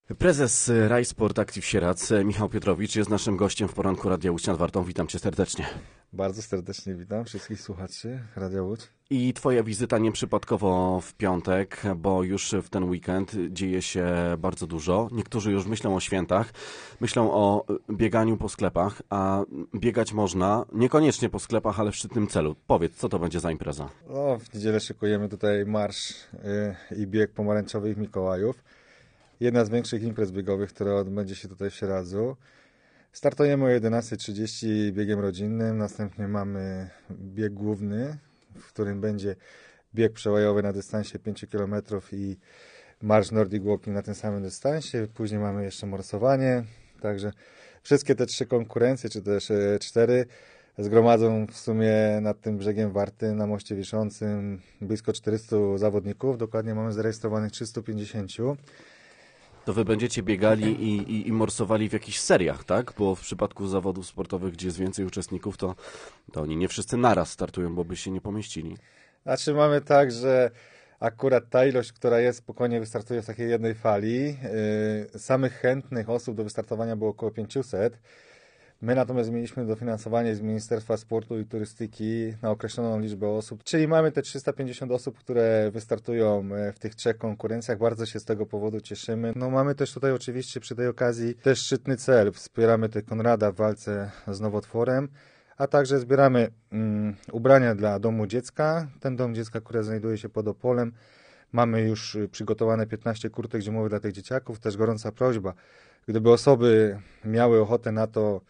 Prezes Rajsport Active Sieradz, Michał Piotrowicz, jest naszym gościem w poranku Radia Łódź nad Wartą. Witam cię serdecznie. Bardzo serdecznie witam wszystkich słuchaczy Radia Łódź. I twoja wizyta nieprzypadkowo w piątek, bo już w ten weekend dzieje się bardzo dużo. Niektórzy już myślą o świętach, myślą o bieganiu po sklepach, a biegać można niekoniecznie po sklepach, ale w szczytnym celu. Powiedz, co to będzie za impreza? W niedzielę szykujemy tutaj marsz i bieg pomarańczowych Mikołajów. Jedna z większych imprez biegowych, która odbędzie się tutaj w Sieradzu. Startujemy o 11:30 biegiem rodzinnym, następnie mamy bieg główny, w którym będzie bieg przełajowy na dystansie 5 km i marsz Nordic Walking na tym samym dystansie. Później mamy jeszcze morsowanie, także wszystkie te 3 konkurencje, czy też 4, zgromadzą w sumie nad tym brzegiem Warty na moście wiszącym blisko 400 zawodników. Dokładnie mamy zarejestrowanych 350. To wy będziecie biegali i morsowali w jakichś seriach, tak? Bo w przypadku zawodów sportowych, gdzie jest więcej uczestników, to oni nie wszyscy naraz startują, bo by się nie pomieścili. Znaczy mamy tak, że akurat ta ilość, która jest, spokojnie wystartuje w takiej jednej fali. Samych chętnych osób do wystartowania było około 500. My natomiast mieliśmy dofinansowanie z Ministerstwa Sportu i Turystyki na określoną liczbę osób, czyli mamy te 350 osób, które wystartują w tych 3 konkurencjach. Bardzo się z tego powodu cieszymy. Mamy też tutaj oczywiście przy tej okazji też szczytny cel. Wspieramy tutaj Konrada w walce z nowotworem, a także zbieramy ubrania dla domu dziecka. Ten dom dziecka, który znajduje się pod Opolem. Mamy już przygotowane 15 kurtek zimowych dla tych dzieciaków. Też gorąca prośba, gdyby osoby miały ochotę na to,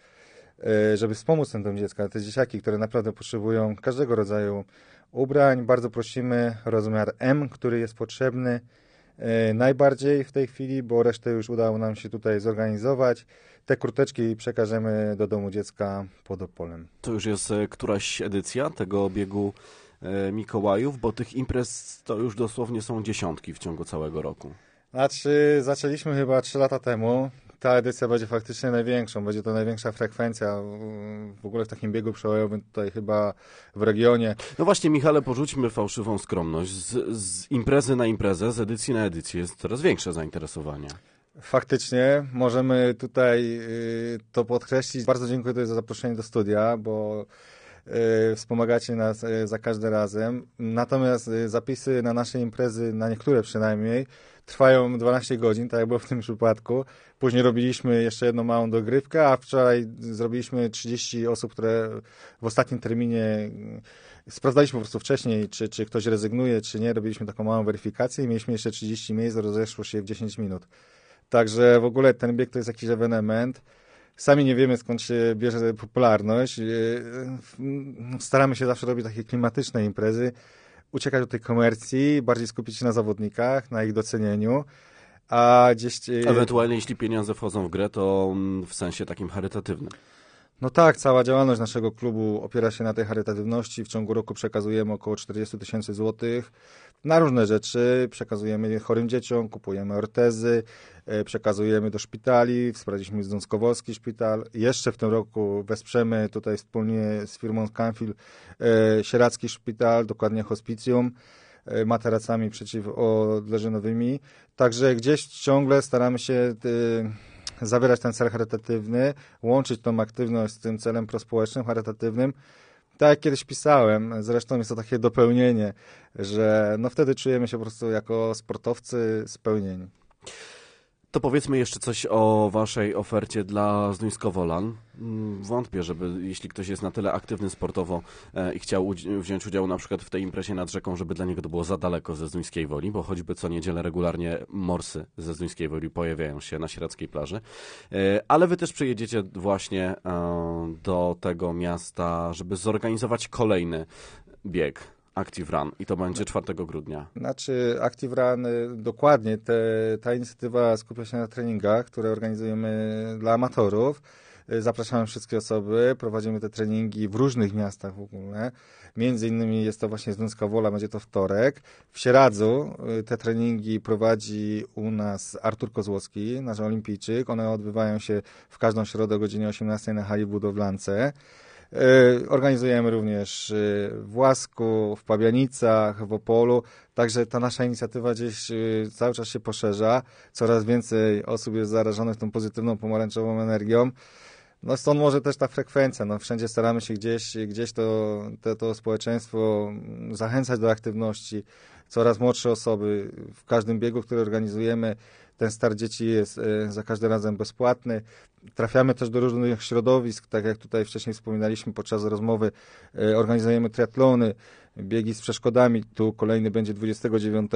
żeby wspomóc ten dom dziecka, te dzieciaki, które naprawdę potrzebują każdego rodzaju ubrań. Bardzo prosimy, rozmiar M, który jest potrzebny najbardziej w tej chwili, bo resztę już udało nam się tutaj zorganizować. Te kurteczki przekażemy do domu dziecka pod Opolem. To już jest któraś edycja tego biegu Mikołajów, bo tych imprez to już dosłownie są dziesiątki w ciągu całego roku. Znaczy, zaczęliśmy chyba 3 lata temu. Ta edycja będzie faktycznie największą, będzie to największa frekwencja w ogóle w takim biegu przełajowym tutaj chyba w regionie. No właśnie, Michale, porzućmy fałszywą skromność. Z imprezy na imprezę, z edycji na edycję jest coraz większe zainteresowanie. Faktycznie, możemy tutaj to podkreślić. Bardzo dziękuję tutaj za zaproszenie do studia, bo wspomagacie nas za każdym razem. Natomiast zapisy na nasze imprezy, na niektóre przynajmniej, trwają 12 godzin, tak jak było w tym przypadku. Później robiliśmy jeszcze jedną małą dogrywkę, a wczoraj zrobiliśmy 30 osób, które w ostatnim terminie sprawdzaliśmy po prostu wcześniej, czy ktoś rezygnuje, czy nie. Robiliśmy taką małą weryfikację i mieliśmy jeszcze 30 miejsc, rozeszło się w 10 minut. Także w ogóle ten bieg to jest jakiś ewenement. Sami nie wiemy, skąd się bierze popularność. Staramy się zawsze robić takie klimatyczne imprezy, uciekać od tej komercji, bardziej skupić się na zawodnikach, na ich docenieniu, a gdzieś... Ewentualnie, jeśli pieniądze wchodzą w grę, to w sensie takim charytatywnym. No tak, cała działalność naszego klubu opiera się na tej charytatywności. W ciągu roku przekazujemy około 40 000 złotych na różne rzeczy. Przekazujemy chorym dzieciom, kupujemy ortezy, przekazujemy do szpitali. Wsparliśmy Zduńskowolski Szpital. Jeszcze w tym roku wesprzemy tutaj wspólnie z firmą Canfil Sieradzki Szpital, dokładnie hospicjum, materacami przeciwodleżynowymi. Także gdzieś ciągle staramy się zawierać ten cel charytatywny, łączyć tą aktywność z tym celem prospołecznym, charytatywnym. Tak jak kiedyś pisałem, zresztą jest to takie dopełnienie, że wtedy czujemy się po prostu jako sportowcy spełnieni. To powiedzmy jeszcze coś o waszej ofercie dla Zduńsko-Wolan. Wątpię, żeby jeśli ktoś jest na tyle aktywny sportowo i chciał wziąć udział na przykład w tej imprezie nad rzeką, żeby dla niego to było za daleko ze Zduńskiej Woli, bo choćby co niedzielę regularnie morsy ze Zduńskiej Woli pojawiają się na sieradzkiej plaży. Ale wy też przyjedziecie właśnie do tego miasta, żeby zorganizować kolejny bieg. Active Run i to będzie 4 grudnia. Znaczy Active Run, dokładnie, ta inicjatywa skupia się na treningach, które organizujemy dla amatorów. Zapraszamy wszystkie osoby, prowadzimy te treningi w różnych miastach w ogóle. Między innymi jest to właśnie Zduńska Wola, będzie to wtorek. W Sieradzu te treningi prowadzi u nas Artur Kozłowski, nasz olimpijczyk. One odbywają się w każdą środę o godzinie 18 na hali budowlance. Organizujemy również w Łasku, w Pabianicach, w Opolu, także ta nasza inicjatywa gdzieś cały czas się poszerza, coraz więcej osób jest zarażonych tą pozytywną pomarańczową energią. No stąd może też ta frekwencja, no wszędzie staramy się gdzieś to społeczeństwo zachęcać do aktywności, coraz młodsze osoby, w każdym biegu, który organizujemy, ten start dzieci jest za każdym razem bezpłatny. Trafiamy też do różnych środowisk, tak jak tutaj wcześniej wspominaliśmy podczas rozmowy, organizujemy triatlony, biegi z przeszkodami, tu kolejny będzie 29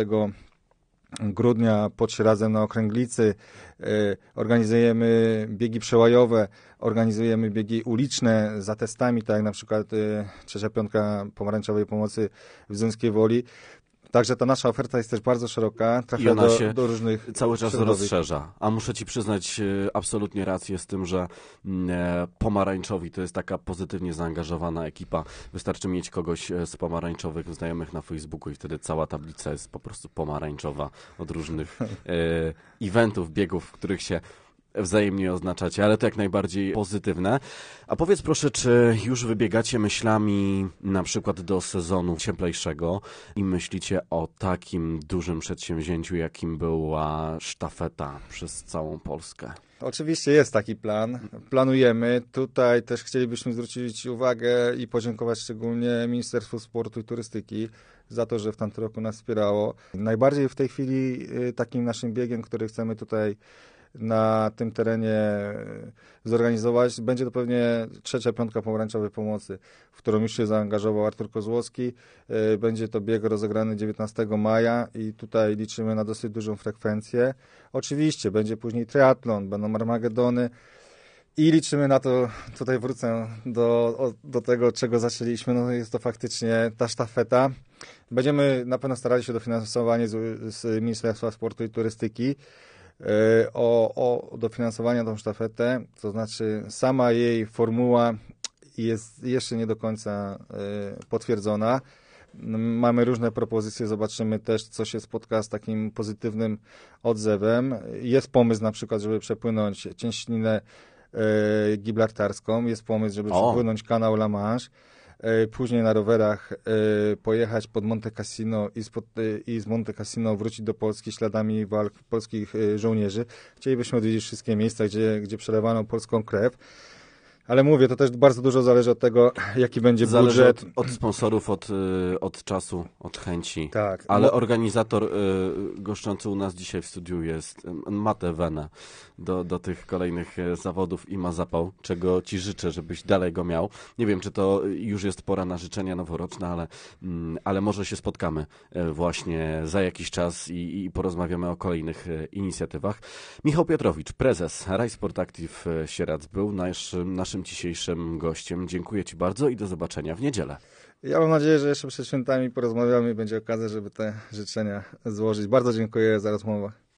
grudnia pod Sierazem na Okręglicy, organizujemy biegi przełajowe, organizujemy biegi uliczne za testami, tak jak na przykład trzecia piątka pomarańczowej pomocy w Zduńskiej Woli. Także ta nasza oferta jest też bardzo szeroka, trafia do różnych cały czas rozszerza. A muszę Ci przyznać absolutnie rację z tym, że pomarańczowi to jest taka pozytywnie zaangażowana ekipa. Wystarczy mieć kogoś z pomarańczowych znajomych na Facebooku i wtedy cała tablica jest po prostu pomarańczowa od różnych eventów, biegów, w których się wzajemnie oznaczacie, ale to jak najbardziej pozytywne. A powiedz proszę, czy już wybiegacie myślami na przykład do sezonu cieplejszego i myślicie o takim dużym przedsięwzięciu, jakim była sztafeta przez całą Polskę? Oczywiście jest taki plan. Planujemy. Tutaj też chcielibyśmy zwrócić uwagę i podziękować szczególnie Ministerstwu Sportu i Turystyki za to, że w tamtym roku nas wspierało. Najbardziej w tej chwili takim naszym biegiem, który chcemy tutaj na tym terenie zorganizować, będzie to pewnie trzecia piątka pomarańczowej pomocy, w którą już się zaangażował Artur Kozłowski. Będzie to bieg rozegrany 19 maja i tutaj liczymy na dosyć dużą frekwencję. Oczywiście będzie później triatlon, będą Armagedony i liczymy na to, tutaj wrócę do tego, czego zaczęliśmy, no jest to faktycznie ta sztafeta. Będziemy na pewno starali się o dofinansowanie z Ministerstwa Sportu i Turystyki, o dofinansowanie tą sztafetę, to znaczy sama jej formuła jest jeszcze nie do końca potwierdzona. Mamy różne propozycje, zobaczymy też, co się spotka z takim pozytywnym odzewem. Jest pomysł na przykład, żeby przepłynąć Cieśninę Gibraltarską, jest pomysł, żeby przepłynąć kanał La Manche, później na rowerach pojechać pod Monte Cassino i z Monte Cassino wrócić do Polski śladami walk polskich żołnierzy. Chcielibyśmy odwiedzić wszystkie miejsca, gdzie przelewano polską krew. Ale mówię, to też bardzo dużo zależy od tego, jaki będzie budżet. Zależy od sponsorów, od czasu, od chęci. Tak. Ale organizator goszczący u nas dzisiaj w studiu ma tę wenę do tych kolejnych zawodów i ma zapał, czego Ci życzę, żebyś dalej go miał. Nie wiem, czy to już jest pora na życzenia noworoczne, ale może się spotkamy właśnie za jakiś czas i porozmawiamy o kolejnych inicjatywach. Michał Piotrowicz, prezes Rajsport Active Sieradz był naszym dzisiejszym gościem. Dziękuję Ci bardzo i do zobaczenia w niedzielę. Ja mam nadzieję, że jeszcze przed świętami porozmawiamy i będzie okazja, żeby te życzenia złożyć. Bardzo dziękuję za rozmowę.